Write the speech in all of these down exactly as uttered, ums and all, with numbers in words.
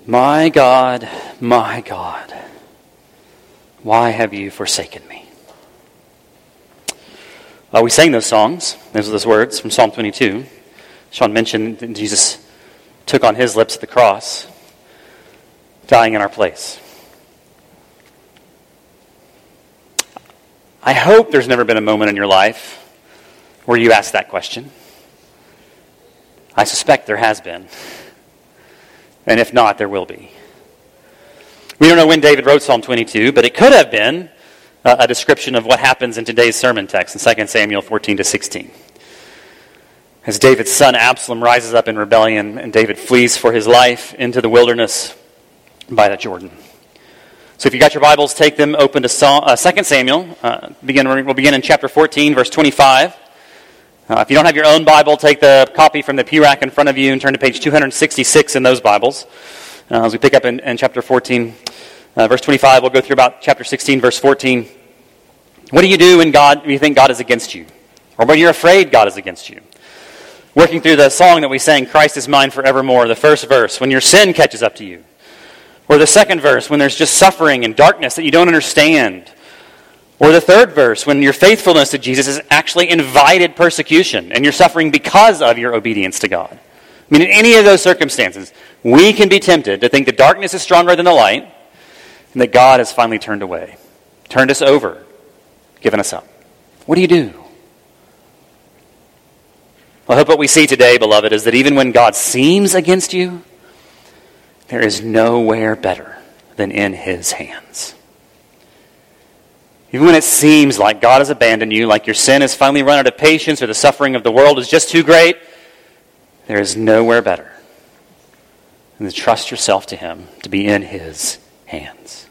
My God, my God, why have you forsaken me? Uh, we sang those songs. Those are those words from Psalm twenty-two. Sean mentioned that Jesus took on his lips at the cross, dying in our place. I hope there's never been a moment in your life where you asked that question. I suspect there has been. And if not, there will be. We don't know when David wrote Psalm twenty-two, but it could have been a, a description of what happens in today's sermon text in Second Samuel fourteen to sixteen. As David's son Absalom rises up in rebellion and David flees for his life into the wilderness by the Jordan. So if you got your Bibles, take them open to Psalm, uh, Second Samuel. Uh, begin, we'll begin in chapter fourteen, verse twenty-five. Uh, if you don't have your own Bible, take the copy from the pew rack in front of you and turn to page two sixty-six in those Bibles. Uh, as we pick up in, in chapter fourteen, uh, verse twenty-five, we'll go through about chapter sixteen, verse fourteen. What do you do when God, when you think God is against you? Or when you're afraid God is against you? Working through the song that we sang, Christ is mine forevermore, the first verse, when your sin catches up to you. Or the second verse, when there's just suffering and darkness that you don't understand. Or the third verse, when your faithfulness to Jesus has actually invited persecution and you're suffering because of your obedience to God. I mean, in any of those circumstances, we can be tempted to think the darkness is stronger than the light and that God has finally turned away, turned us over, given us up. What do you do? Well, I hope what we see today, beloved, is that even when God seems against you, there is nowhere better than in His hands. Even when it seems like God has abandoned you, like your sin has finally run out of patience or the suffering of the world is just too great, there is nowhere better than to trust yourself to Him, to be in His hands.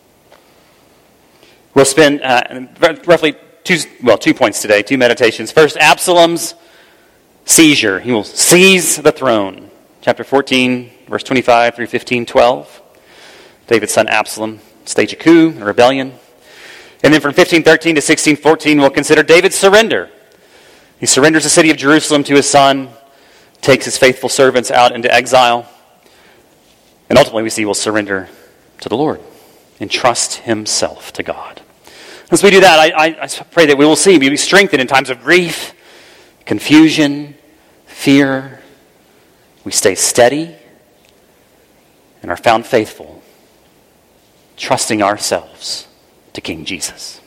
We'll spend uh, roughly two, well, two points today, two meditations. First, Absalom's seizure. He will seize the throne. Chapter fourteen, verse twenty-five through fifteen twelve. David's son Absalom stage a coup, a rebellion. And then from fifteen thirteen to sixteen fourteen, we'll consider David's surrender. He surrenders the city of Jerusalem to his son, takes his faithful servants out into exile, and ultimately we see will surrender to the Lord and trust himself to God. As we do that, I, I, I pray that we will see, be strengthened in times of grief, confusion, fear. We stay steady and are found faithful, trusting ourselves to King Jesus.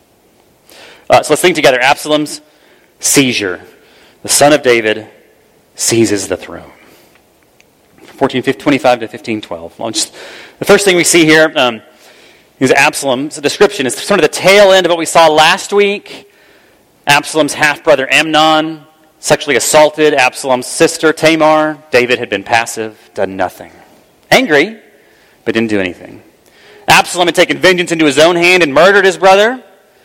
Uh, so let's think together. Absalom's seizure. The son of David seizes the throne. fourteen twenty-five to fifteen twelve. Well, just, the first thing we see here um, is Absalom's description. It's sort of the tail end of what we saw last week. Absalom's half-brother Amnon sexually assaulted Absalom's sister Tamar. David had been passive, done nothing. Angry, but didn't do anything. Absalom had taken vengeance into his own hand and murdered his brother.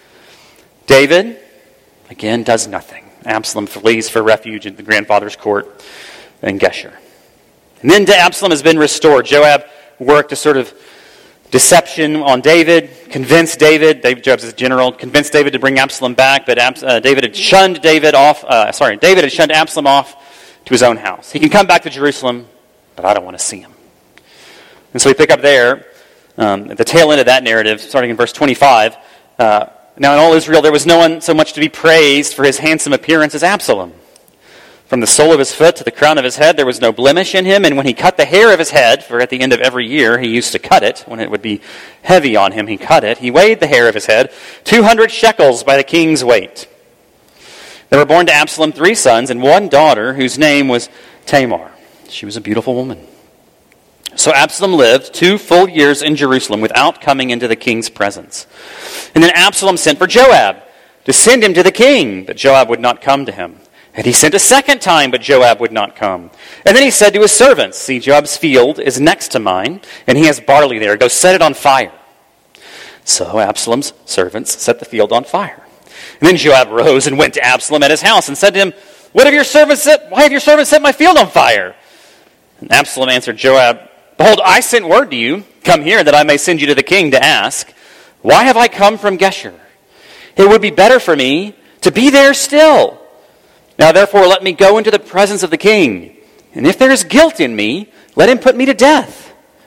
David, again, does nothing. Absalom flees for refuge in the grandfather's court in Geshur. And then Absalom has been restored. Joab worked a sort of deception on David, convinced David, David Joab's his general, convinced David to bring Absalom back, but Abs- uh, David had shunned David off, uh, sorry, David had shunned Absalom off to his own house. He can come back to Jerusalem, but I don't want to see him. And so we pick up there, Um, at the tail end of that narrative, starting in verse twenty-five, uh, now in all Israel there was no one so much to be praised for his handsome appearance as Absalom. From the sole of his foot to the crown of his head there was no blemish in him, and when he cut the hair of his head, for at the end of every year he used to cut it, when it would be heavy on him he cut it, he weighed the hair of his head, two hundred shekels by the king's weight. There were born to Absalom three sons and one daughter whose name was Tamar. She was a beautiful woman. So Absalom lived two full years in Jerusalem without coming into the king's presence. And then Absalom sent for Joab to send him to the king, but Joab would not come to him. And he sent a second time, but Joab would not come. And then he said to his servants, see, Joab's field is next to mine, and he has barley there. Go set it on fire. So Absalom's servants set the field on fire. And then Joab rose and went to Absalom at his house and said to him, What have your servants set? Why have your servants set my field on fire? And Absalom answered Joab, Behold, I sent word to you, come here that I may send you to the king to ask, why have I come from Geshur? It would be better for me to be there still. Now therefore let me go into the presence of the king, and if there is guilt in me, let him put me to death.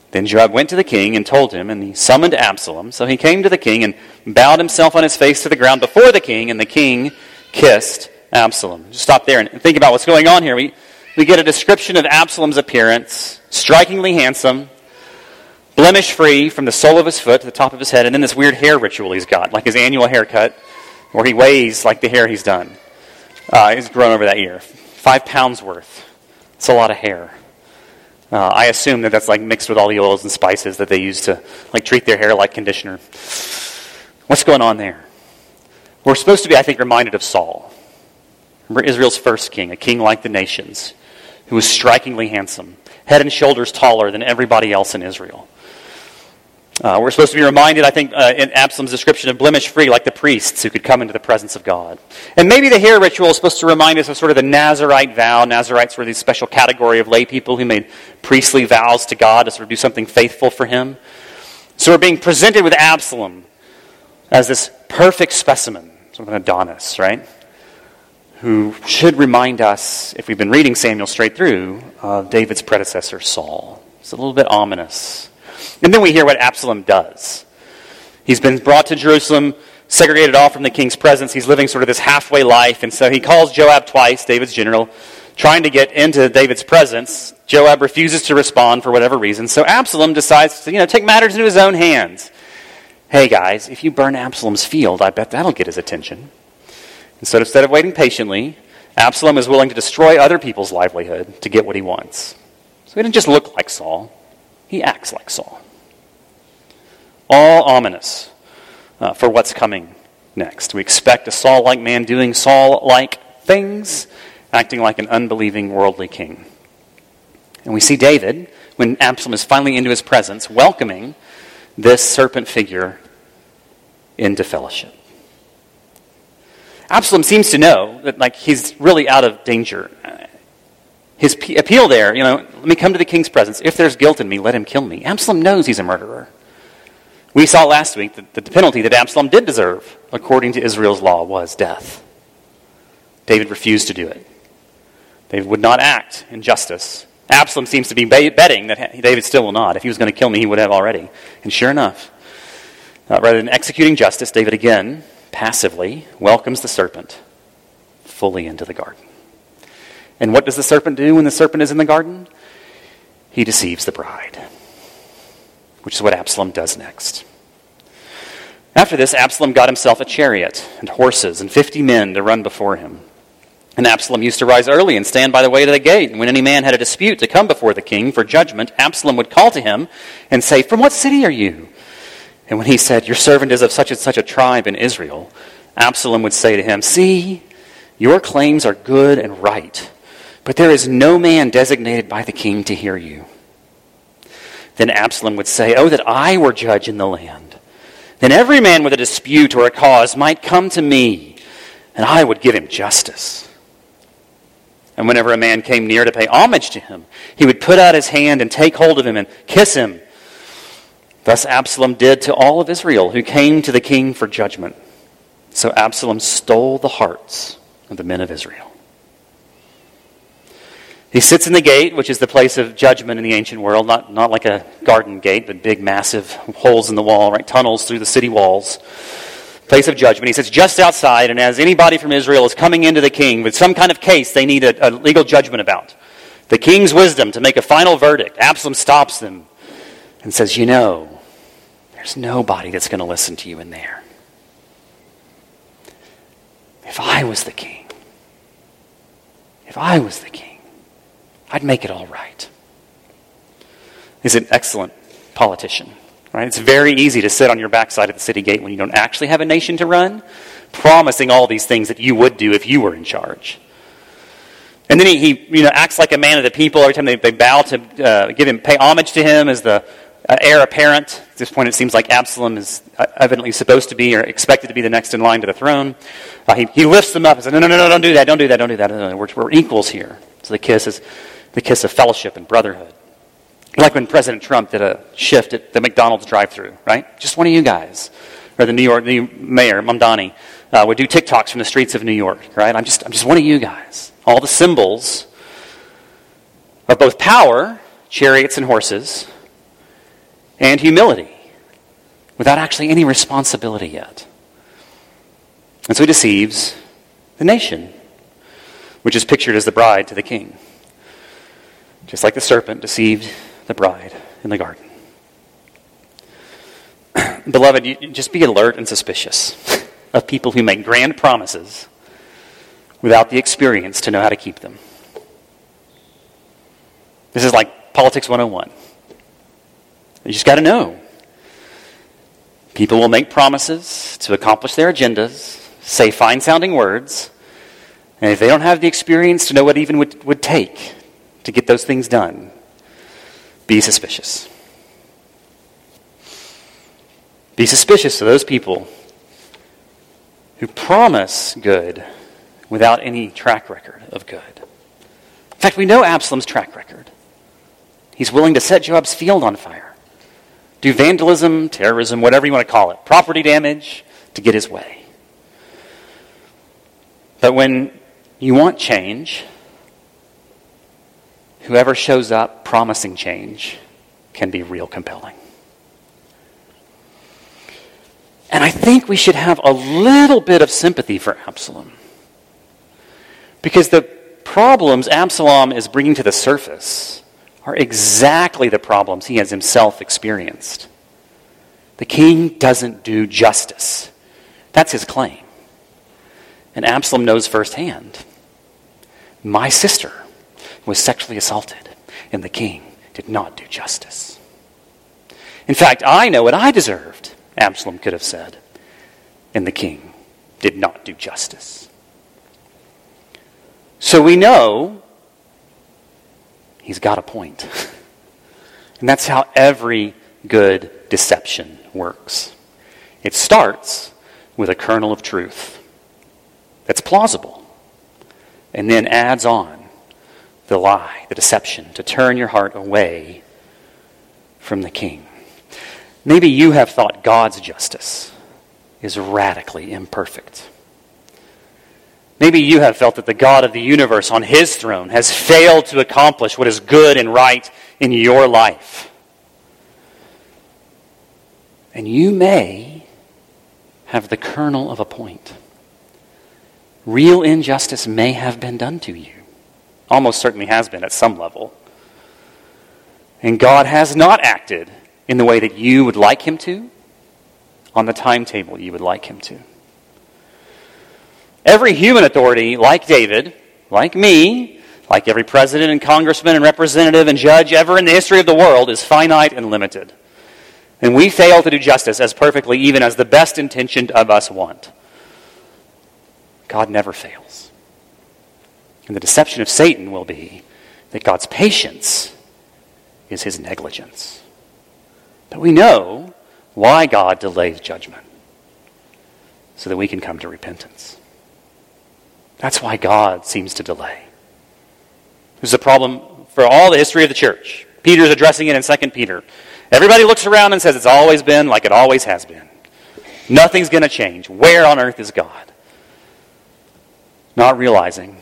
Then Joab went to the king and told him, and he summoned Absalom. So he came to the king and bowed himself on his face to the ground before the king, and the king kissed Absalom. Just stop there and think about what's going on here. We, we get a description of Absalom's appearance, strikingly handsome, blemish-free from the sole of his foot to the top of his head, and then this weird hair ritual he's got, like his annual haircut, where he weighs like the hair he's done. Uh, he's grown over that year. Five pounds worth. It's a lot of hair. Uh, I assume that that's like mixed with all the oils and spices that they use to like treat their hair like conditioner. What's going on there? We're supposed to be, I think, reminded of Saul. Remember Israel's first king, a king like the nations, who was strikingly handsome, head and shoulders taller than everybody else in Israel. Uh, we're supposed to be reminded, I think, uh, in Absalom's description of blemish-free, like the priests who could come into the presence of God. And maybe the hair ritual is supposed to remind us of sort of the Nazirite vow. Nazirites were this special category of lay people who made priestly vows to God to sort of do something faithful for him. So we're being presented with Absalom as this perfect specimen, sort of an Adonis, right? Who should remind us, if we've been reading Samuel straight through, of David's predecessor, Saul. It's a little bit ominous. And then we hear what Absalom does. He's been brought to Jerusalem, segregated off from the king's presence. He's living sort of this halfway life. And so he calls Joab twice, David's general, trying to get into David's presence. Joab refuses to respond for whatever reason. So Absalom decides to, you know, take matters into his own hands. Hey guys, if you burn Absalom's field, I bet that'll get his attention. And so instead of waiting patiently, Absalom is willing to destroy other people's livelihood to get what he wants. So he didn't just look like Saul. He acts like Saul. All ominous uh, for what's coming next. We expect a Saul-like man doing Saul-like things, acting like an unbelieving worldly king. And we see David, when Absalom is finally into his presence, welcoming this serpent figure into fellowship. Absalom seems to know that like he's really out of danger. His p- appeal there, you know, let me come to the king's presence. If there's guilt in me, let him kill me. Absalom knows he's a murderer. We saw last week that the penalty that Absalom did deserve, according to Israel's law, was death. David refused to do it. David would not act in justice. Absalom seems to be betting that David still will not. If he was going to kill me, he would have already. And sure enough, uh, rather than executing justice, David again, passively, welcomes the serpent fully into the garden. And what does the serpent do when the serpent is in the garden? He deceives the bride, which is what Absalom does next. After this, Absalom got himself a chariot and horses and fifty men to run before him. And Absalom used to rise early and stand by the way to the gate. And when any man had a dispute to come before the king for judgment, Absalom would call to him and say, "From what city are you?" And when he said, "Your servant is of such and such a tribe in Israel," Absalom would say to him, "See, your claims are good and right, but there is no man designated by the king to hear you." Then Absalom would say, "Oh, that I were judge in the land. Then every man with a dispute or a cause might come to me, and I would give him justice." And whenever a man came near to pay homage to him, he would put out his hand and take hold of him and kiss him. Thus Absalom did to all of Israel who came to the king for judgment. So Absalom stole the hearts of the men of Israel. He sits in the gate, which is the place of judgment in the ancient world, not, not like a garden gate, but big, massive holes in the wall, right? Tunnels through the city walls. Place of judgment. He sits just outside, and as anybody from Israel is coming into the king with some kind of case they need a, a legal judgment about, the king's wisdom to make a final verdict, Absalom stops them and says, "You know, there's nobody that's going to listen to you in there. If I was the king, if I was the king, I'd make it all right." He's an excellent politician, right? It's very easy to sit on your backside at the city gate when you don't actually have a nation to run, promising all these things that you would do if you were in charge. And then he, he you know, acts like a man of the people every time they, they bow to uh, give him, pay homage to him as the uh, heir apparent. At this point, it seems like Absalom is evidently supposed to be or expected to be the next in line to the throne. Uh, he, he lifts them up and says, "No, no, no, no, don't do that, don't do that, don't do that. No, no, we're, we're equals here." So the kiss is the kiss of fellowship and brotherhood. Like when President Trump did a shift at the McDonald's drive-thru, right? Just one of you guys. Or the New York the mayor, Mamdani, uh, would do TikToks from the streets of New York, right? I'm just, I'm just one of you guys. All the symbols of both power, chariots and horses, and humility without actually any responsibility yet. And so he deceives the nation, which is pictured as the bride to the king. Just like the serpent deceived the bride in the garden. Beloved, you just be alert and suspicious of people who make grand promises without the experience to know how to keep them. This is like Politics one oh one. You just got to know. People will make promises to accomplish their agendas, say fine-sounding words, and if they don't have the experience to know what it even would, would take to get those things done, be suspicious. Be suspicious of those people who promise good without any track record of good. In fact, we know Absalom's track record. He's willing to set Joab's field on fire, do vandalism, terrorism, whatever you want to call it, property damage to get his way. But when you want change, whoever shows up promising change can be real compelling. And I think we should have a little bit of sympathy for Absalom. Because the problems Absalom is bringing to the surface are exactly the problems he has himself experienced. The king doesn't do justice. That's his claim. And Absalom knows firsthand. My sister was sexually assaulted, and the king did not do justice. In fact, I know what I deserved, Absalom could have said, and the king did not do justice. So we know he's got a point. And that's how every good deception works. It starts with a kernel of truth that's plausible, and then adds on the lie, the deception, to turn your heart away from the king. Maybe you have thought God's justice is radically imperfect. Maybe you have felt that the God of the universe on his throne has failed to accomplish what is good and right in your life. And you may have the kernel of a point. Real injustice may have been done to you. Almost certainly has been at some level. And God has not acted in the way that you would like him to, on the timetable you would like him to. Every human authority, like David, like me, like every president and congressman and representative and judge ever in the history of the world, is finite and limited. And we fail to do justice as perfectly even as the best intentioned of us want. God never fails. And the deception of Satan will be that God's patience is his negligence. But we know why God delays judgment, so that we can come to repentance. That's why God seems to delay. This is a problem for all the history of the church. Peter's addressing it in Second Peter. Everybody looks around and says it's always been like it always has been. Nothing's going to change. Where on earth is God? Not realizing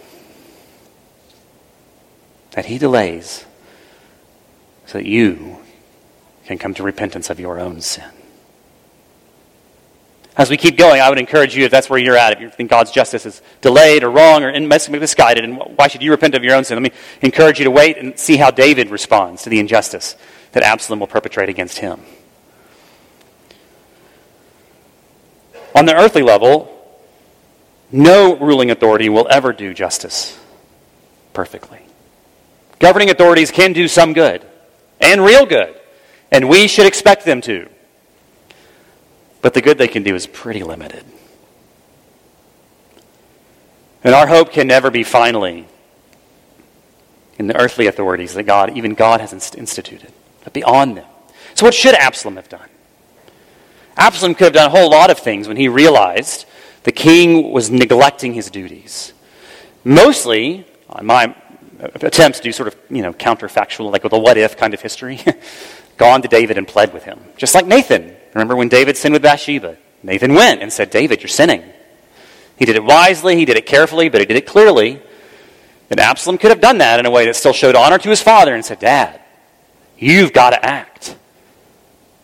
that he delays so that you can come to repentance of your own sin. As we keep going, I would encourage you, if that's where you're at, if you think God's justice is delayed or wrong or misguided, and why should you repent of your own sin? Let me encourage you to wait and see how David responds to the injustice that Absalom will perpetrate against him. On the earthly level, no ruling authority will ever do justice perfectly. Governing authorities can do some good, and real good, and we should expect them to. But the good they can do is pretty limited. And our hope can never be finally in the earthly authorities that God, even God has instituted, but beyond them. So what should Absalom have done? Absalom could have done a whole lot of things when he realized the king was neglecting his duties. Mostly, on my attempts to do sort of, you know, counterfactual, like with a what-if kind of history, gone to David and pled with him. Just like Nathan. Remember when David sinned with Bathsheba? Nathan went and said, David, you're sinning. He did it wisely, he did it carefully, but he did it clearly. And Absalom could have done that in a way that still showed honor to his father and said, Dad, you've got to act.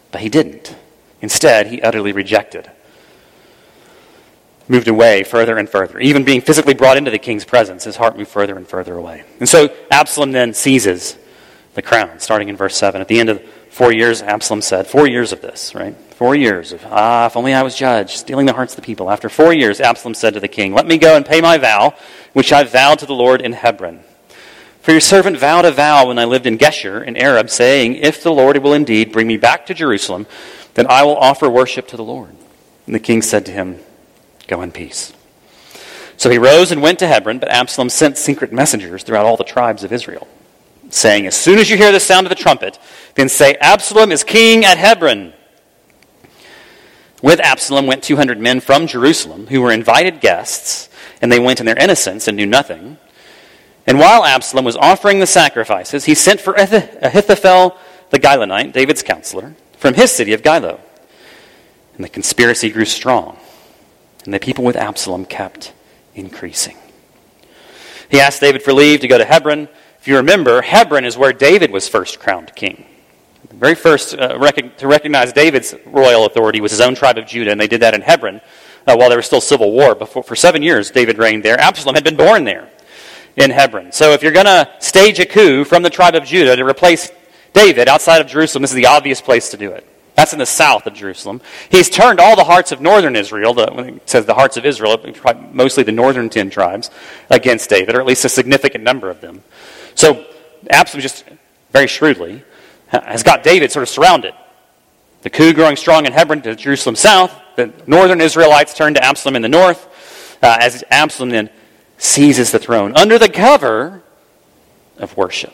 But he didn't. Instead, he utterly rejected. Moved away further and further. Even being physically brought into the king's presence, his heart moved further and further away. And so Absalom then seizes the crown, starting in verse seven. At the end of four years, Absalom said, four years of this, right? Four years of, ah, if only I was judge, stealing the hearts of the people. After four years, Absalom said to the king, let me go and pay my vow, which I vowed to the Lord in Hebron. For your servant vowed a vow when I lived in Geshur in Arab, saying, if the Lord will indeed bring me back to Jerusalem, then I will offer worship to the Lord. And the king said to him, go in peace. So he rose and went to Hebron, but Absalom sent secret messengers throughout all the tribes of Israel, saying, as soon as you hear the sound of the trumpet, then say, Absalom is king at Hebron. With Absalom went two hundred men from Jerusalem, who were invited guests, and they went in their innocence and knew nothing. And while Absalom was offering the sacrifices, he sent for Ahithophel the Gilonite, David's counselor, from his city of Gilo. And the conspiracy grew strong, and the people with Absalom kept increasing. He asked David for leave to go to Hebron. If you remember, Hebron is where David was first crowned king. The very first uh, rec- to recognize David's royal authority was his own tribe of Judah, and they did that in Hebron uh, while there was still civil war. Before, for seven years, David reigned there. Absalom had been born there in Hebron. So if you're going to stage a coup from the tribe of Judah to replace David outside of Jerusalem, this is the obvious place to do it. That's in the south of Jerusalem. He's turned all the hearts of northern Israel, the, when it says the hearts of Israel, mostly the northern ten tribes, against David, or at least a significant number of them. So Absalom just very shrewdly has got David sort of surrounded. The coup growing strong in Hebron to Jerusalem south, the northern Israelites turn to Absalom in the north, uh, as Absalom then seizes the throne under the cover of worship.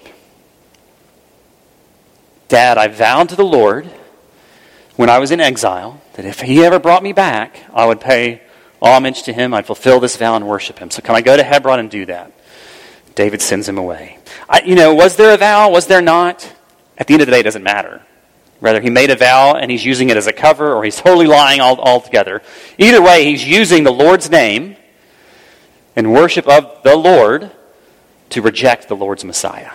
Dad, I vowed to the Lord when I was in exile that if he ever brought me back, I would pay homage to him, I'd fulfill this vow and worship him. So can I go to Hebron and do that? David sends him away. I, you know, was there a vow? Was there not? At the end of the day, it doesn't matter. Whether he made a vow and he's using it as a cover or he's totally lying all, altogether. Either way, he's using the Lord's name and worship of the Lord to reject the Lord's Messiah.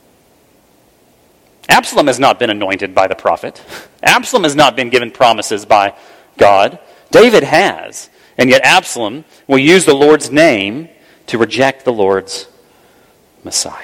Absalom has not been anointed by the prophet. Absalom has not been given promises by God. David has. And yet Absalom will use the Lord's name to reject the Lord's Messiah.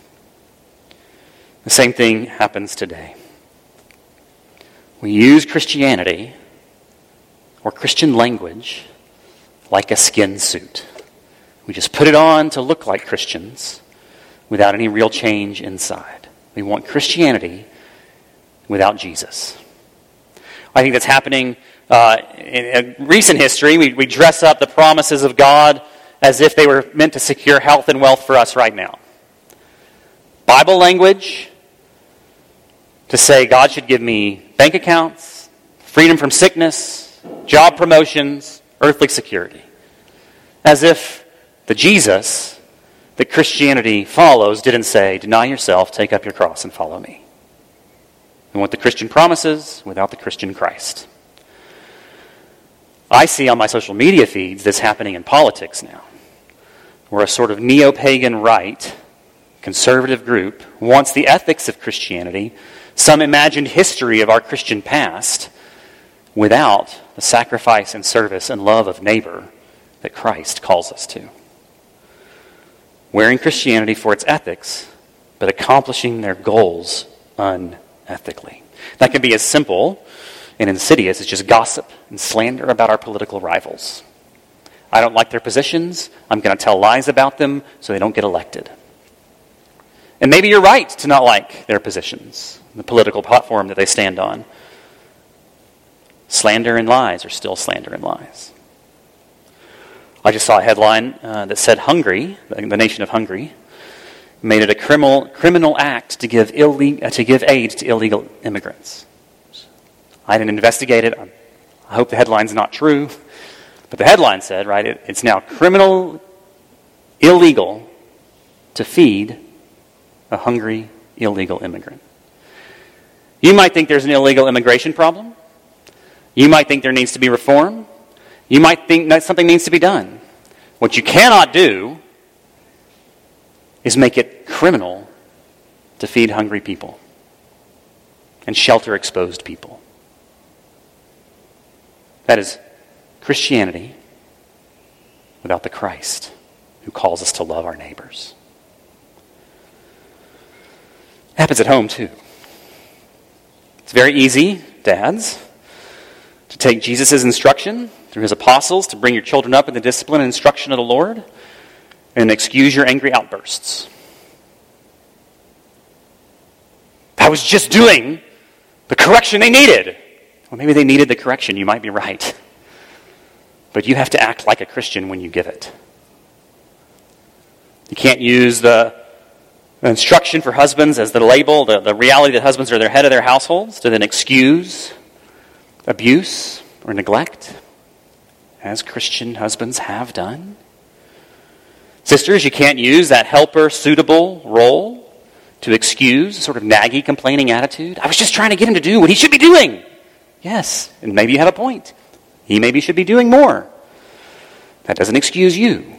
The same thing happens today. We use Christianity or Christian language like a skin suit. We just put it on to look like Christians without any real change inside. We want Christianity without Jesus. I think that's happening uh, in, in recent history. We, we dress up the promises of God as if they were meant to secure health and wealth for us right now. Bible language to say God should give me bank accounts, freedom from sickness, job promotions, earthly security. As if the Jesus that Christianity follows didn't say, deny yourself, take up your cross, and follow me. We want the Christian promises without the Christian Christ. I see on my social media feeds this happening in politics now, where a sort of neo-pagan right, conservative group wants the ethics of Christianity, some imagined history of our Christian past, without the sacrifice and service and love of neighbor that Christ calls us to. Wearing Christianity for its ethics, but accomplishing their goals unethically. That can be as simple and insidious as just gossip and slander about our political rivals. I don't like their positions. I'm going to tell lies about them so they don't get elected. And maybe you're right to not like their positions, the political platform that they stand on. Slander and lies are still slander and lies. I just saw a headline uh, that said Hungary, the nation of Hungary, made it a criminal criminal act to give ille- uh, to give aid to illegal immigrants. I didn't investigate it. I hope the headline's not true. But the headline said, right, it, it's now criminal, illegal to feed a hungry, illegal immigrant. You might think there's an illegal immigration problem. You might think there needs to be reform. You might think that something needs to be done. What you cannot do is make it criminal to feed hungry people and shelter exposed people. That is Christianity without the Christ who calls us to love our neighbors. It happens at home too. It's very easy, dads, to take Jesus' instruction through his apostles to bring your children up in the discipline and instruction of the Lord and excuse your angry outbursts. I was just doing the correction they needed. Well, maybe they needed the correction. You might be right. But you have to act like a Christian when you give it. You can't use the instruction for husbands as the label, the, the reality that husbands are the head of their households, to then excuse abuse or neglect, as Christian husbands have done. Sisters, you can't use that helper suitable role to excuse a sort of naggy, complaining attitude. I was just trying to get him to do what he should be doing. Yes, and maybe you have a point. He maybe should be doing more. That doesn't excuse you.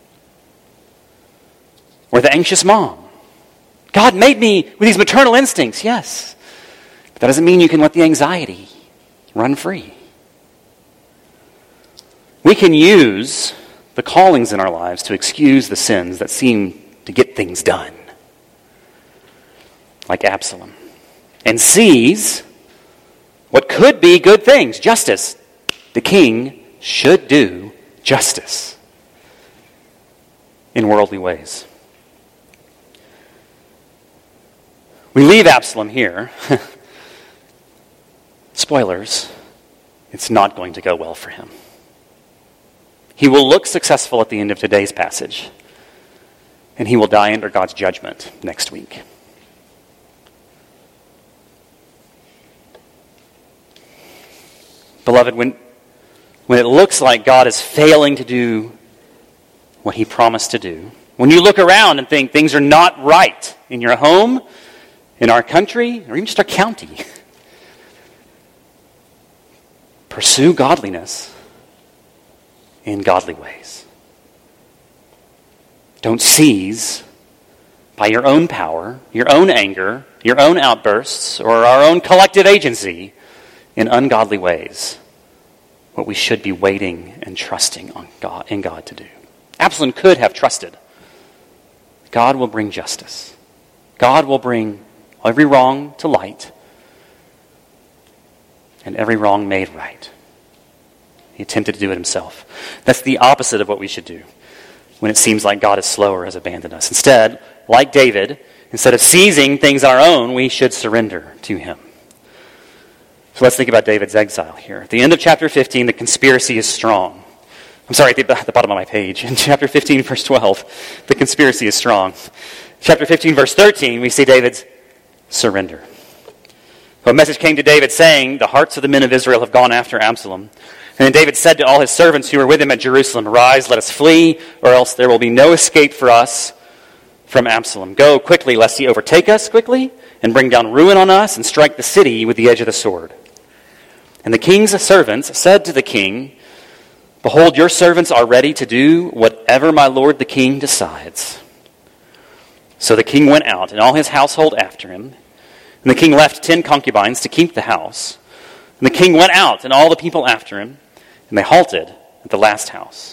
Or the anxious mom. God made me with these maternal instincts, yes. But that doesn't mean you can let the anxiety run free. We can use the callings in our lives to excuse the sins that seem to get things done. Like Absalom. And seize what could be good things. Justice. The king should do justice in worldly ways. We leave Absalom here. Spoilers. It's not going to go well for him. He will look successful at the end of today's passage, and he will die under God's judgment next week. Beloved, when, when it looks like God is failing to do what he promised to do, when you look around and think things are not right in your home, in our country, or even just our county, pursue godliness in godly ways. Don't seize by your own power, your own anger, your own outbursts, or our own collective agency in ungodly ways what we should be waiting and trusting on God, in God to do. Absalom could have trusted. God will bring justice. God will bring every wrong to light and every wrong made right. He attempted to do it himself. That's the opposite of what we should do when it seems like God is slow or has abandoned us. Instead, like David, instead of seizing things our own, we should surrender to him. So let's think about David's exile here. At the end of chapter fifteen, the conspiracy is strong. I'm sorry, at the, at the bottom of my page. In chapter fifteen, verse twelve, the conspiracy is strong. Chapter fifteen, verse thirteen, we see David's surrender. So a message came to David saying, the hearts of the men of Israel have gone after Absalom. And then David said to all his servants who were with him at Jerusalem, "Arise, let us flee, or else there will be no escape for us from Absalom. Go quickly, lest he overtake us quickly, and bring down ruin on us, and strike the city with the edge of the sword." And the king's servants said to the king, "Behold, your servants are ready to do whatever my lord the king decides." So the king went out, and all his household after him. And the king left ten concubines to keep the house. And the king went out, and all the people after him, and they halted at the last house.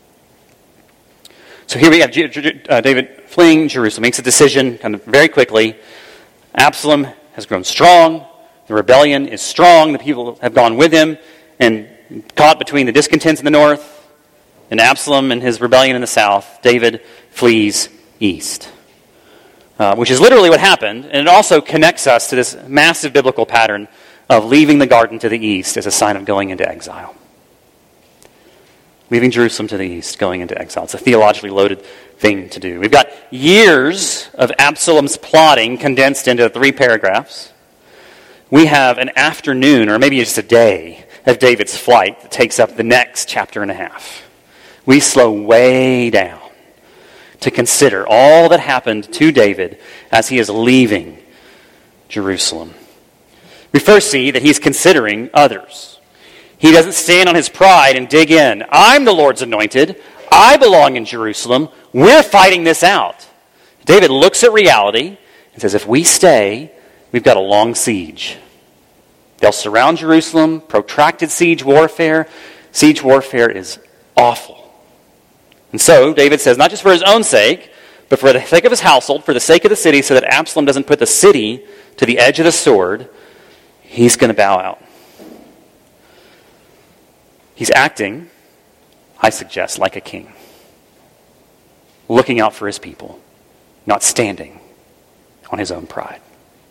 So here we have David fleeing Jerusalem, makes a decision kind of very quickly. Absalom has grown strong. The rebellion is strong. The people have gone with him and caught between the discontents in the north and Absalom and his rebellion in the south. David flees east, uh, which is literally what happened. And it also connects us to this massive biblical pattern of leaving the garden to the east as a sign of going into exile. Leaving Jerusalem to the east, going into exile. It's a theologically loaded thing to do. We've got years of Absalom's plotting condensed into three paragraphs. We have an afternoon, or maybe just a day, of David's flight that takes up the next chapter and a half. We slow way down to consider all that happened to David as he is leaving Jerusalem. We first see that he's considering others. He doesn't stand on his pride and dig in. I'm the Lord's anointed. I belong in Jerusalem. We're fighting this out. David looks at reality and says, if we stay, we've got a long siege. They'll surround Jerusalem, protracted siege warfare. Siege warfare is awful. And so David says, not just for his own sake, but for the sake of his household, for the sake of the city, so that Absalom doesn't put the city to the edge of the sword, he's going to bow out. He's acting, I suggest, like a king. Looking out for his people, not standing on his own pride.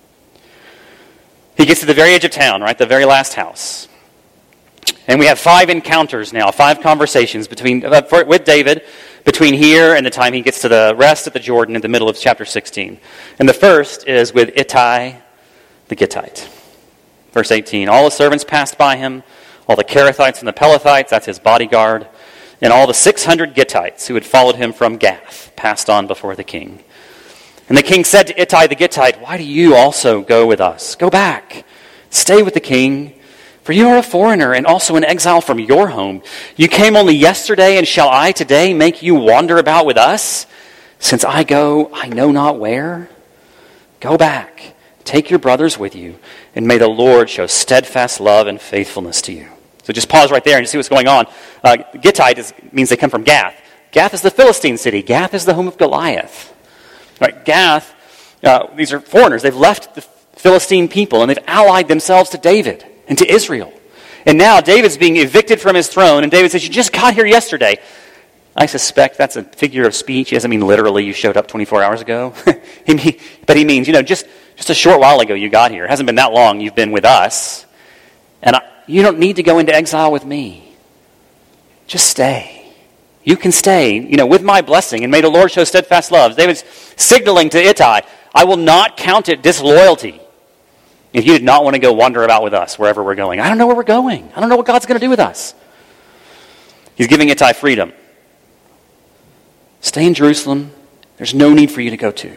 He gets to the very edge of town, right? The very last house. And we have five encounters now, five conversations between uh, for, with David between here and the time he gets to the rest of the Jordan in the middle of chapter sixteen. And the first is with Ittai the Gittite. Verse eighteen, all the servants passed by him, all the Kerethites and the Pelethites, that's his bodyguard, and all the six hundred Gittites who had followed him from Gath passed on before the king. And the king said to Ittai the Gittite, why do you also go with us? Go back, stay with the king, for you are a foreigner and also an exile from your home. You came only yesterday, and shall I today make you wander about with us? Since I go, I know not where. Go back, take your brothers with you, and may the Lord show steadfast love and faithfulness to you. So just pause right there and see what's going on. Uh, Gittite is, means they come from Gath. Gath is the Philistine city. Gath is the home of Goliath. Right? Gath, uh, these are foreigners. They've left the Philistine people, and they've allied themselves to David and to Israel. And now David's being evicted from his throne, and David says, you just got here yesterday. I suspect that's a figure of speech. He doesn't mean literally you showed up twenty-four hours ago. he mean, but he means, you know, just, just a short while ago you got here. It hasn't been that long you've been with us. And I, you don't need to go into exile with me. Just stay. You can stay, you know, with my blessing, and may the Lord show steadfast love. David's signaling to Ittai, I will not count it disloyalty if you did not want to go wander about with us wherever we're going. I don't know where we're going. I don't know what God's going to do with us. He's giving Ittai freedom. Stay in Jerusalem. There's no need for you to go to.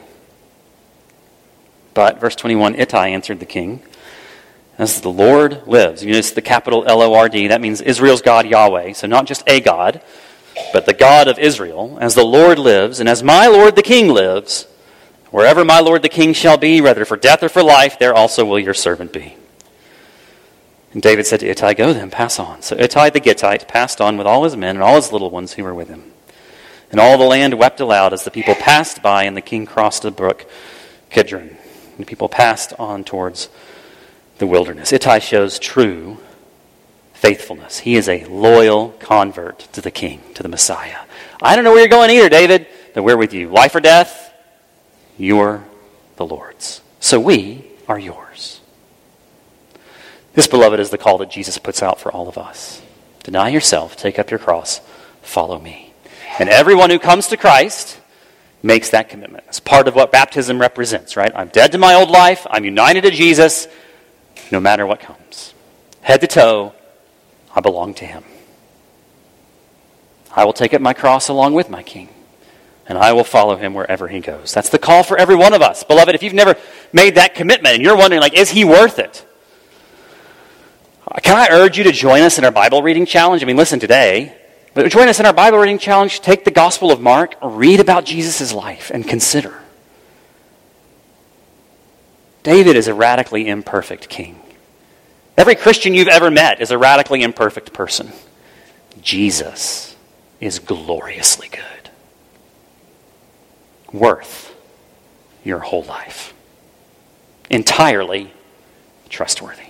But, verse twenty-one, Ittai answered the king, as the Lord lives. You notice the capital L O R D. That means Israel's God, Yahweh. So not just a God, but the God of Israel. As the Lord lives, and as my Lord the king lives, wherever my Lord the king shall be, whether for death or for life, there also will your servant be. And David said to Ittai, go then, pass on. So Ittai the Gittite passed on with all his men and all his little ones who were with him. And all the land wept aloud as the people passed by, and the king crossed the brook Kidron. And the people passed on towards the wilderness. Ittai shows true faithfulness. He is a loyal convert to the king, to the Messiah. I don't know where you're going either, David, but we're with you. Life or death, you're the Lord's. So we are yours. This, beloved, is the call that Jesus puts out for all of us. Deny yourself, take up your cross, follow me. And everyone who comes to Christ makes that commitment. It's part of what baptism represents, right? I'm dead to my old life. I'm united to Jesus, no matter what comes. Head to toe, I belong to him. I will take up my cross along with my king, and I will follow him wherever he goes. That's the call for every one of us. Beloved, if you've never made that commitment and you're wondering, like, is he worth it? Can I urge you to join us in our Bible reading challenge? I mean, listen today. But join us in our Bible reading challenge. Take the Gospel of Mark, read about Jesus' life, and consider. David is a radically imperfect king. Every Christian you've ever met is a radically imperfect person. Jesus is gloriously good. Worth your whole life. Entirely trustworthy.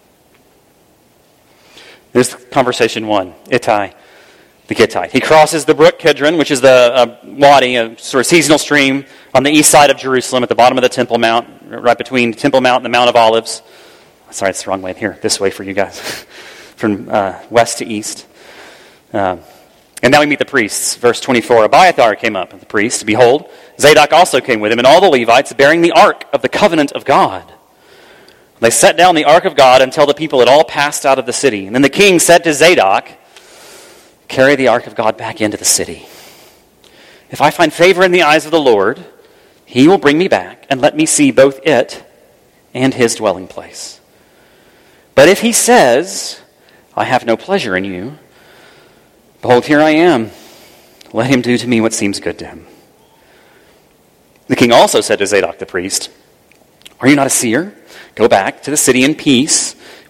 There's conversation one. Ittai the Gittite. He crosses the brook Kidron, which is the uh, wadi, a sort of seasonal stream on the east side of Jerusalem at the bottom of the Temple Mount, right between Temple Mount and the Mount of Olives. Sorry, it's the wrong way. Here, this way for you guys. From uh, west to east. Uh, and now we meet the priests. Verse twenty-four, Abiathar came up, the priest. Behold, Zadok also came with him, and all the Levites bearing the ark of the covenant of God. They set down the ark of God until the people had all passed out of the city. And then the king said to Zadok, carry the ark of God back into the city. If I find favor in the eyes of the Lord, he will bring me back and let me see both it and his dwelling place. But if he says, I have no pleasure in you, behold, here I am. Let him do to me what seems good to him. The king also said to Zadok the priest, are you not a seer? Go back to the city in peace,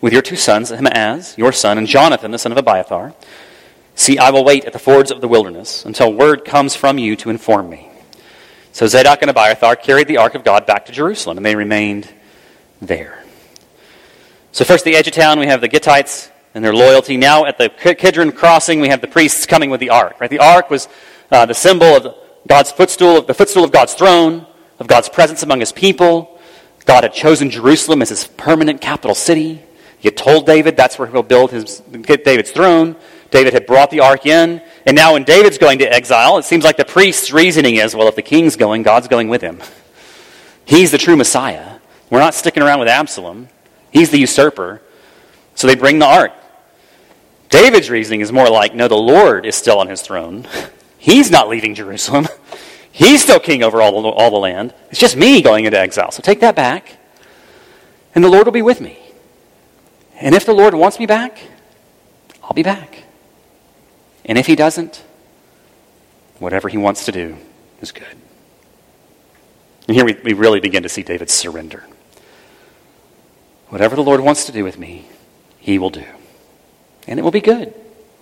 with your two sons, Ahimaaz, your son, and Jonathan, the son of Abiathar. See, I will wait at the fords of the wilderness until word comes from you to inform me." So Zadok and Abiathar carried the ark of God back to Jerusalem, and they remained there. So first, the edge of town, we have the Gittites and their loyalty. Now at the Kidron crossing, we have the priests coming with the ark. Right? The ark was uh, the symbol of God's footstool, the footstool of God's throne, of God's presence among his people. God had chosen Jerusalem as his permanent capital city. He had told David that's where he'll build his get David's throne. David had brought the ark in. And now when David's going to exile, it seems like the priest's reasoning is, well, if the king's going, God's going with him. He's the true Messiah. We're not sticking around with Absalom. He's the usurper. So they bring the ark. David's reasoning is more like, no, the Lord is still on his throne. He's not leaving Jerusalem. He's still king over all the, all the land. It's just me going into exile. So take that back, and the Lord will be with me. And if the Lord wants me back, I'll be back. And if he doesn't, whatever he wants to do is good. And here we, we really begin to see David's surrender. Whatever the Lord wants to do with me, he will do. And it will be good.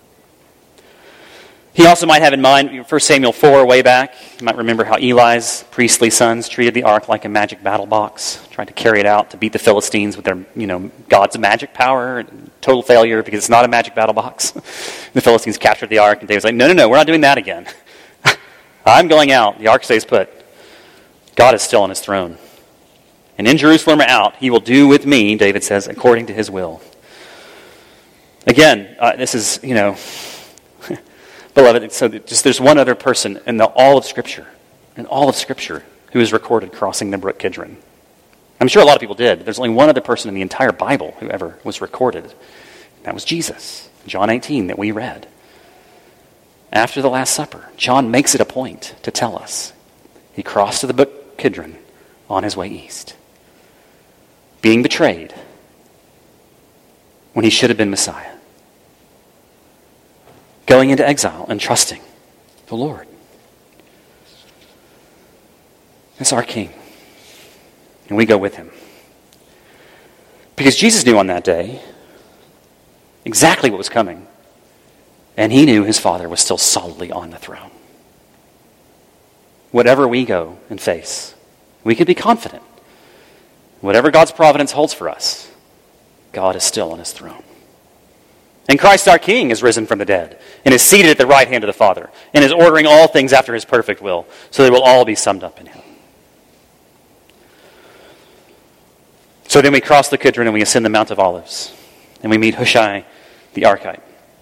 He also might have in mind, First Samuel four, way back, you might remember how Eli's priestly sons treated the ark like a magic battle box, tried to carry it out to beat the Philistines with their, you know, God's magic power. Total failure because it's not a magic battle box. The Philistines captured the ark, and David's like, no, no, no, we're not doing that again. I'm going out. The ark stays put. God is still on his throne. And in Jerusalem or out, he will do with me, David says, according to his will. Again, uh, this is, you know, beloved, so just there's one other person in the, all of Scripture, in all of Scripture, who is recorded crossing the brook Kidron. I'm sure a lot of people did. There's only one other person in the entire Bible who ever was recorded. That was Jesus, John eighteen, that we read. After the Last Supper, John makes it a point to tell us he crossed to the brook Kidron on his way east, being betrayed when he should have been Messiah, going into exile and trusting the Lord. That's our King. And we go with him. Because Jesus knew on that day exactly what was coming. And he knew his Father was still solidly on the throne. Whatever we go and face, we can be confident. Whatever God's providence holds for us, God is still on his throne. And Christ our King is risen from the dead and is seated at the right hand of the Father and is ordering all things after his perfect will, so they will all be summed up in him. So then we cross the Kidron and we ascend the Mount of Olives, and we meet Hushai the Archite.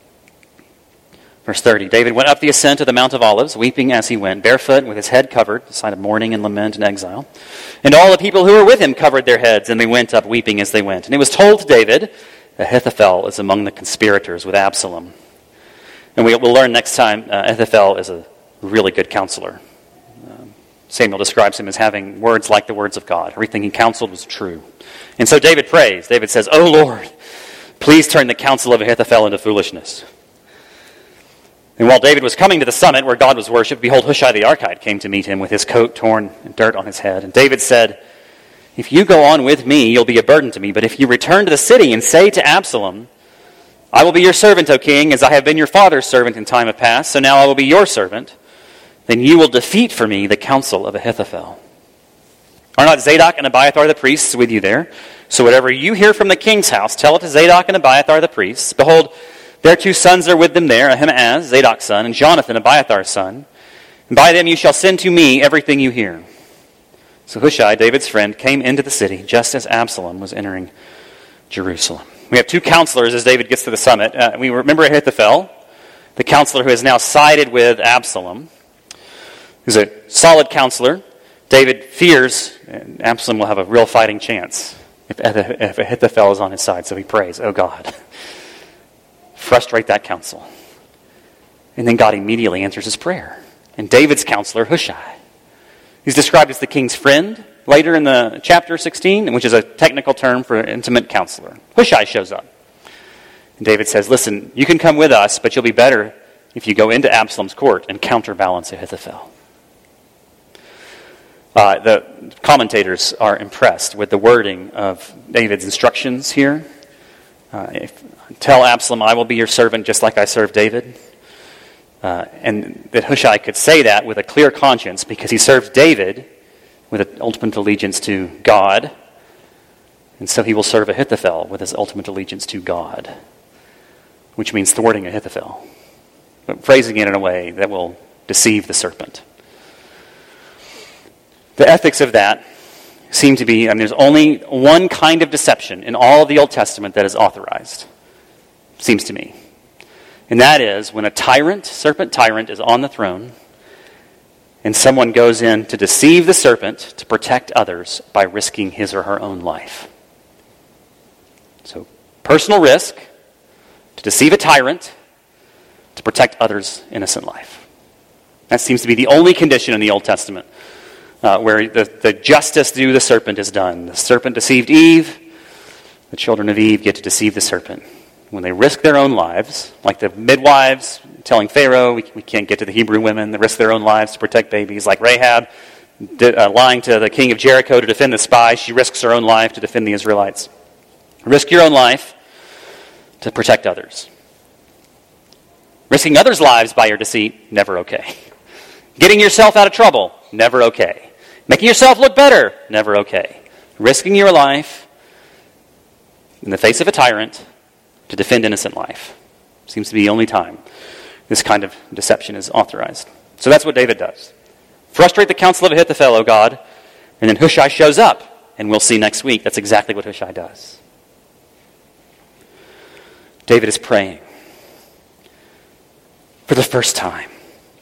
Verse thirty, David went up the ascent of the Mount of Olives, weeping as he went, barefoot, with his head covered, a sign of mourning and lament and exile. And all the people who were with him covered their heads, and they went up weeping as they went. And it was told to David, Ahithophel is among the conspirators with Absalom. And we, we'll learn next time, uh, Ahithophel is a really good counselor. Um, Samuel describes him as having words like the words of God. Everything he counseled was true. And so David prays. David says, "O Lord, please turn the counsel of Ahithophel into foolishness." And while David was coming to the summit where God was worshipped, behold, Hushai the Archite came to meet him with his coat torn and dirt on his head. And David said, "If you go on with me, you'll be a burden to me. But if you return to the city and say to Absalom, 'I will be your servant, O king, as I have been your father's servant in time of past, so now I will be your servant,' then you will defeat for me the counsel of Ahithophel. Are not Zadok and Abiathar the priests with you there? So whatever you hear from the king's house, tell it to Zadok and Abiathar the priests. Behold, their two sons are with them there, Ahimaaz, Zadok's son, and Jonathan, Abiathar's son. And by them you shall send to me everything you hear." So Hushai, David's friend, came into the city just as Absalom was entering Jerusalem. We have two counselors as David gets to the summit. Uh, we remember Ahithophel, the counselor who has now sided with Absalom. He's a solid counselor. David fears Absalom will have a real fighting chance if Ahithophel is on his side. So he prays, "Oh God, frustrate that counsel." And then God immediately answers his prayer. And David's counselor, Hushai, he's described as the king's friend later in the chapter sixteen, which is a technical term for an intimate counselor. Hushai shows up. And David says, "Listen, you can come with us, but you'll be better if you go into Absalom's court and counterbalance Ahithophel." Uh, the commentators are impressed with the wording of David's instructions here. Uh, if, tell Absalom, I will be your servant just like I served David. Uh, and that Hushai could say that with a clear conscience because he served David with an ultimate allegiance to God. And so he will serve Ahithophel with his ultimate allegiance to God, which means thwarting Ahithophel, but phrasing it in a way that will deceive the serpent. The ethics of that seem to be, I mean, there's only one kind of deception in all of the Old Testament that is authorized, seems to me. And that is when a tyrant, serpent tyrant, is on the throne and someone goes in to deceive the serpent to protect others by risking his or her own life. So, personal risk to deceive a tyrant to protect others' innocent life. That seems to be the only condition in the Old Testament uh, where the, the justice due the serpent is done. The serpent deceived Eve. The children of Eve get to deceive the serpent. When they risk their own lives, like the midwives telling Pharaoh, we, we can't get to the Hebrew women, they risk their own lives to protect babies, like Rahab did, uh, lying to the king of Jericho to defend the spies, she risks her own life to defend the Israelites. Risk your own life to protect others. Risking others' lives by your deceit, never okay. Getting yourself out of trouble, never okay. Making yourself look better, never okay. Risking your life in the face of a tyrant to defend innocent life. Seems to be the only time this kind of deception is authorized. So that's what David does. Frustrate the counsel of Ahithophel, O God, and then Hushai shows up, and we'll see next week that's exactly what Hushai does. David is praying for the first time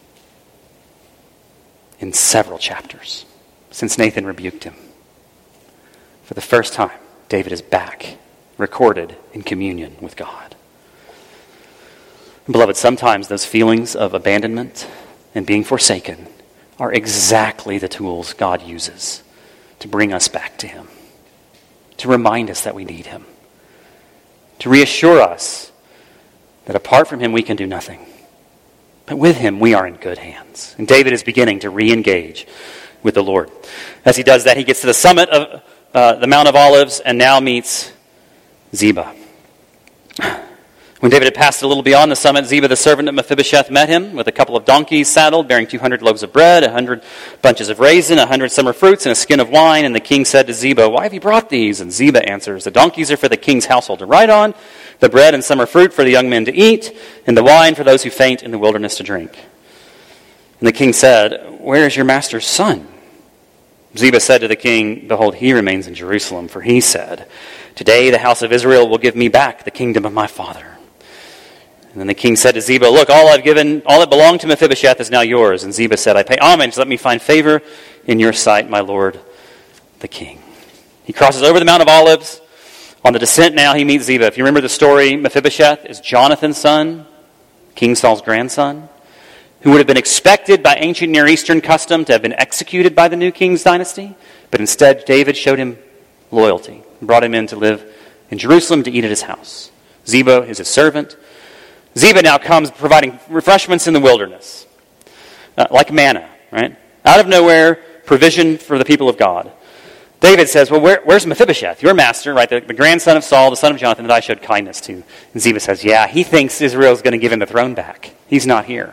in several chapters since Nathan rebuked him. For the first time, David is back, recorded in communion with God. Beloved, sometimes those feelings of abandonment and being forsaken are exactly the tools God uses to bring us back to Him, to remind us that we need Him, to reassure us that apart from Him we can do nothing. But with Him we are in good hands. And David is beginning to re-engage with the Lord. As he does that, he gets to the summit of uh, the Mount of Olives and now meets Ziba. When David had passed a little beyond the summit, Ziba, the servant of Mephibosheth, met him with a couple of donkeys saddled, bearing two hundred loaves of bread, a hundred bunches of raisin, a hundred summer fruits, and a skin of wine. And the king said to Ziba, "Why have you brought these?" And Ziba answers, "The donkeys are for the king's household to ride on, the bread and summer fruit for the young men to eat, and the wine for those who faint in the wilderness to drink." And the king said, "Where is your master's son?" Ziba said to the king, "Behold, he remains in Jerusalem, for he said, 'Today the house of Israel will give me back the kingdom of my father.'" And then the king said to Ziba, "Look, all I've given, all that belonged to Mephibosheth is now yours." And Ziba said, "I pay homage. Let me find favor in your sight, my lord, the king." He crosses over the Mount of Olives. On the descent now, he meets Ziba. If you remember the story, Mephibosheth is Jonathan's son, King Saul's grandson, who would have been expected by ancient Near Eastern custom to have been executed by the new king's dynasty. But instead, David showed him loyalty and brought him in to live in Jerusalem to eat at his house. Ziba is his servant. Ziba now comes providing refreshments in the wilderness, uh, like manna, right? Out of nowhere, provision for the people of God. David says, "Well, where, where's Mephibosheth, your master, right? The, the grandson of Saul, the son of Jonathan, that I showed kindness to." And Ziba says, "Yeah, he thinks Israel's going to give him the throne back. He's not here."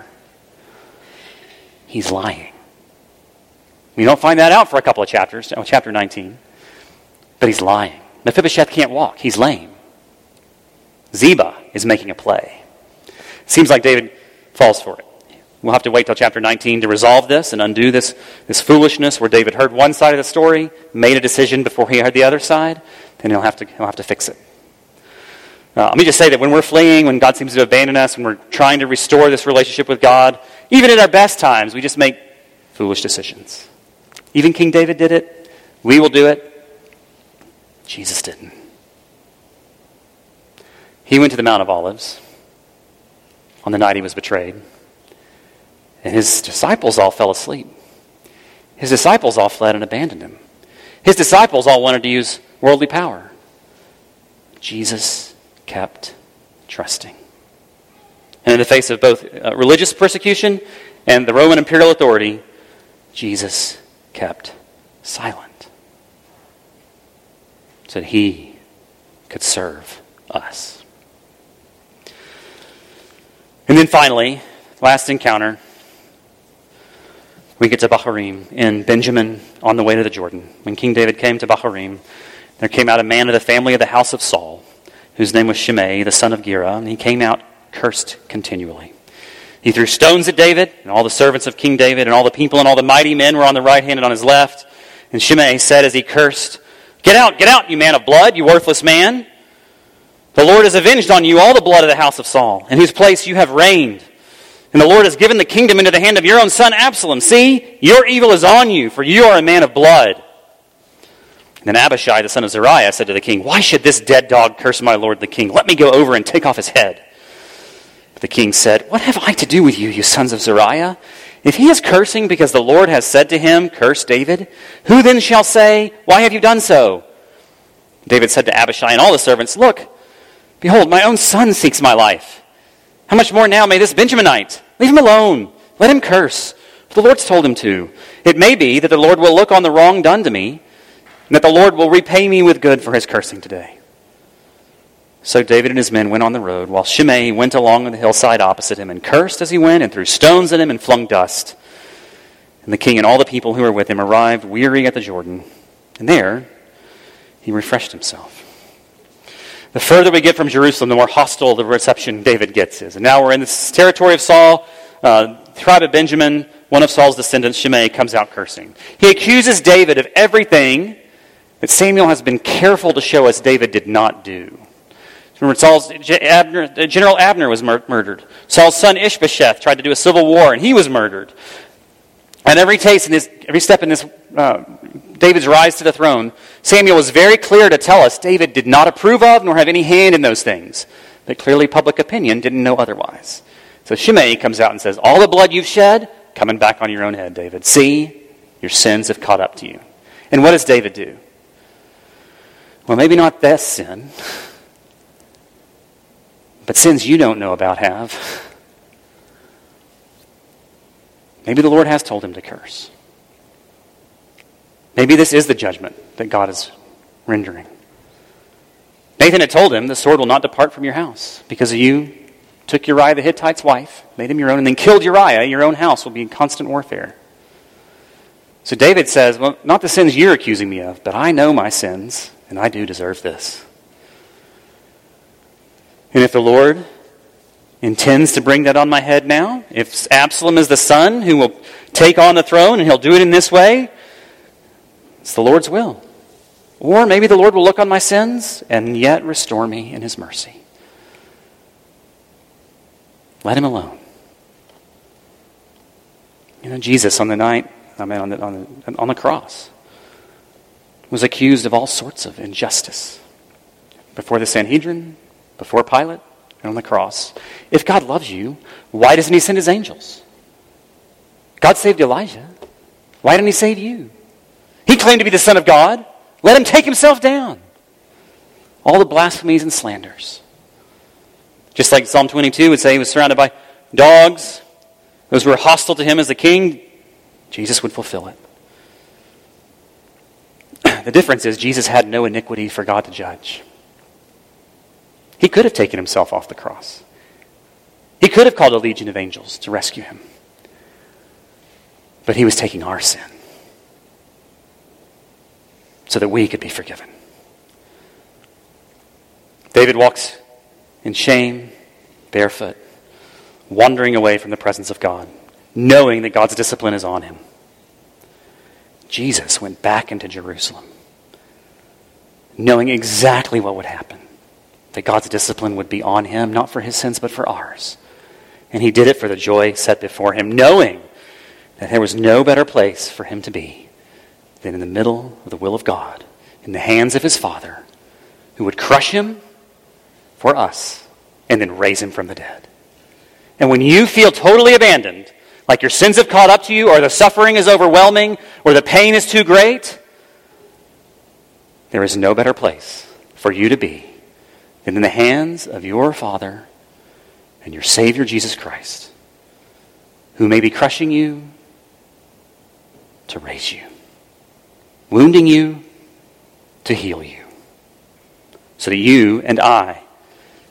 He's lying. We don't find that out for a couple of chapters, oh, chapter nineteen. But he's lying. Mephibosheth can't walk. He's lame. Ziba is making a play. Seems like David falls for it. We'll have to wait till chapter nineteen to resolve this and undo this, this foolishness where David heard one side of the story, made a decision before he heard the other side, then he'll have to, he'll have to fix it. Uh, let me just say that when we're fleeing, when God seems to abandon us, when we're trying to restore this relationship with God, even at our best times, we just make foolish decisions. Even King David did it. We will do it. Jesus didn't. He went to the Mount of Olives on the night he was betrayed. And his disciples all fell asleep. His disciples all fled and abandoned him. His disciples all wanted to use worldly power. Jesus kept trusting. And in the face of both uh, religious persecution and the Roman imperial authority, Jesus kept silent so that he could serve us. And then finally, last encounter, we get to Bahurim in Benjamin on the way to the Jordan. When King David came to Bahurim, there came out a man of the family of the house of Saul, whose name was Shimei, the son of Gera, and he came out cursed continually. He threw stones at David, and all the servants of King David, and all the people and all the mighty men were on the right hand and on his left. And Shimei said as he cursed, "Get out, get out, you man of blood, you worthless man. The Lord has avenged on you all the blood of the house of Saul, in whose place you have reigned. And the Lord has given the kingdom into the hand of your own son Absalom. See, your evil is on you, for you are a man of blood." And then Abishai, the son of Zeruiah, said to the king, "Why should this dead dog curse my lord the king? Let me go over and take off his head." But the king said, "What have I to do with you, you sons of Zeruiah? If he is cursing because the Lord has said to him, 'Curse David,' who then shall say, 'Why have you done so?'" David said to Abishai and all the servants, "Look, behold, my own son seeks my life. How much more now may this Benjaminite? Leave him alone. Let him curse. For the Lord's told him to. It may be that the Lord will look on the wrong done to me, and that the Lord will repay me with good for his cursing today." So David and his men went on the road, while Shimei went along the hillside opposite him, and cursed as he went, and threw stones at him, and flung dust. And the king and all the people who were with him arrived weary at the Jordan, and there he refreshed himself. The further we get from Jerusalem, the more hostile the reception David gets is. And now we're in this territory of Saul, uh, tribe of Benjamin. One of Saul's descendants, Shimei, comes out cursing. He accuses David of everything that Samuel has been careful to show us David did not do. Remember, Saul's Abner, General Abner was mur- murdered. Saul's son Ishbosheth tried to do a civil war, and he was murdered. And every taste in his, every step in this uh, David's rise to the throne, Samuel was very clear to tell us David did not approve of nor have any hand in those things. But clearly public opinion didn't know otherwise. So Shimei comes out and says, "All the blood you've shed, coming back on your own head, David. See, your sins have caught up to you." And what does David do? Well, maybe not that sin, but sins you don't know about have. Maybe the Lord has told him to curse. Maybe this is the judgment that God is rendering. Nathan had told him, "The sword will not depart from your house, because you took Uriah the Hittite's wife, made him your own, and then killed Uriah. Your own house will be in constant warfare." So David says, "Well, not the sins you're accusing me of, but I know my sins, and I do deserve this. And if the Lord intends to bring that on my head now, if Absalom is the son who will take on the throne, and he'll do it in this way, it's the Lord's will. Or maybe the Lord will look on my sins and yet restore me in his mercy. Let him alone." You know, Jesus on the night, I mean on the, on the, on the cross, was accused of all sorts of injustice. Before the Sanhedrin, before Pilate, and on the cross. If God loves you, why doesn't he send his angels? God saved Elijah. Why didn't he save you? He claimed to be the Son of God. Let him take himself down. All the blasphemies and slanders. Just like Psalm twenty-two would say, he was surrounded by dogs, those who were hostile to him as the king. Jesus would fulfill it. The difference is Jesus had no iniquity for God to judge. He could have taken himself off the cross. He could have called a legion of angels to rescue him. But he was taking our sin so that we could be forgiven. David walks in shame, barefoot, wandering away from the presence of God, knowing that God's discipline is on him. Jesus went back into Jerusalem, knowing exactly what would happen. That God's discipline would be on him, not for his sins, but for ours. And he did it for the joy set before him, knowing that there was no better place for him to be than in the middle of the will of God, in the hands of his Father, who would crush him for us and then raise him from the dead. And when you feel totally abandoned, like your sins have caught up to you, or the suffering is overwhelming, or the pain is too great, there is no better place for you to be than in the hands of your Father and your Savior Jesus Christ, who may be crushing you to raise you, wounding you to heal you, so that you and I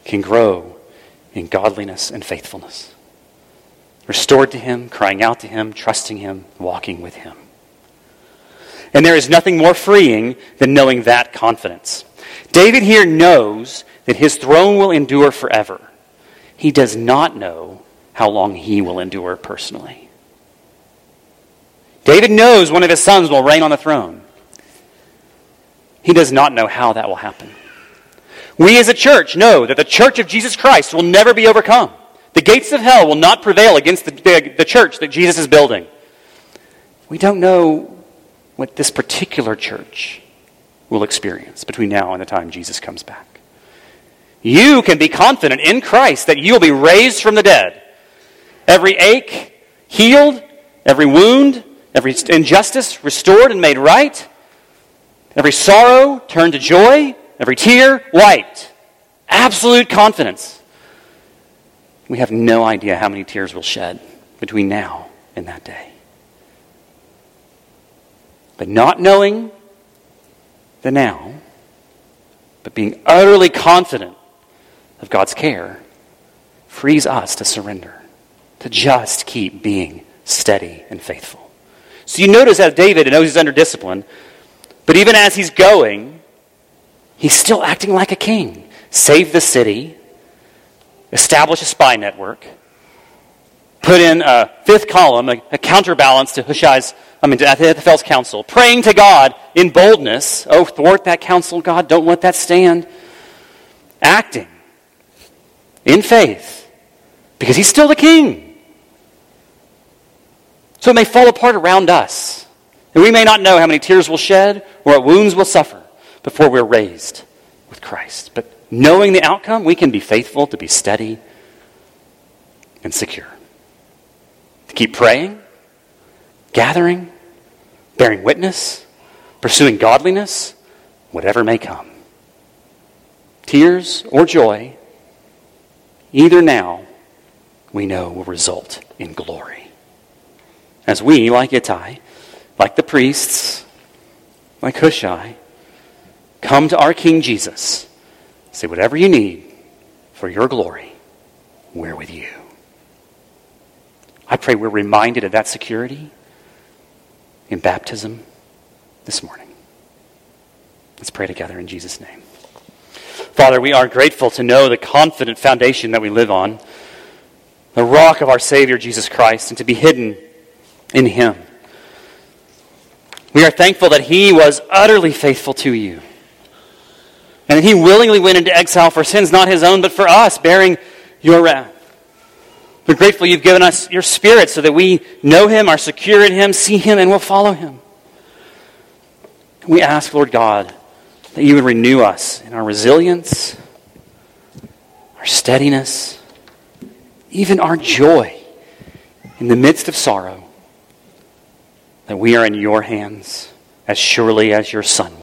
can grow in godliness and faithfulness. Restored to him, crying out to him, trusting him, walking with him. And there is nothing more freeing than knowing that confidence. David here knows that his throne will endure forever. He does not know how long he will endure personally. David knows one of his sons will reign on the throne. He does not know how that will happen. We as a church know that the church of Jesus Christ will never be overcome. The gates of hell will not prevail against the, the, the church that Jesus is building. We don't know what this particular church will experience between now and the time Jesus comes back. You can be confident in Christ that you will be raised from the dead. Every ache healed, every wound, every injustice restored and made right, every sorrow turned to joy, every tear wiped. Absolute confidence. We have no idea how many tears we'll shed between now and that day. But not knowing the now, but being utterly confident of God's care, frees us to surrender, to just keep being steady and faithful. So you notice that David knows he's under discipline, but even as he's going, he's still acting like a king. Save the city, establish a spy network, put in a fifth column, a, a counterbalance to Hushai's, I mean, to Ahithophel's counsel, praying to God in boldness. Oh, thwart that counsel, God, don't let that stand. Acting in faith, because he's still the king. So it may fall apart around us, and we may not know how many tears we'll shed or what wounds we'll suffer before we're raised with Christ. But knowing the outcome, we can be faithful to be steady and secure. To keep praying, gathering, bearing witness, pursuing godliness, whatever may come. Tears or joy, either now, we know will result in glory. As we, like Ittai, like the priests, like Hushai, come to our King Jesus, say, whatever you need for your glory, we're with you. I pray we're reminded of that security in baptism this morning. Let's pray together in Jesus' name. Father, we are grateful to know the confident foundation that we live on, the rock of our Savior, Jesus Christ, and to be hidden in him. We are thankful that he was utterly faithful to you, and that he willingly went into exile for sins not his own, but for us, bearing your wrath. We're grateful you've given us your Spirit so that we know him, are secure in him, see him, and will follow him. We ask, Lord God, that you would renew us in our resilience, our steadiness, even our joy in the midst of sorrow, that we are in your hands as surely as your Son.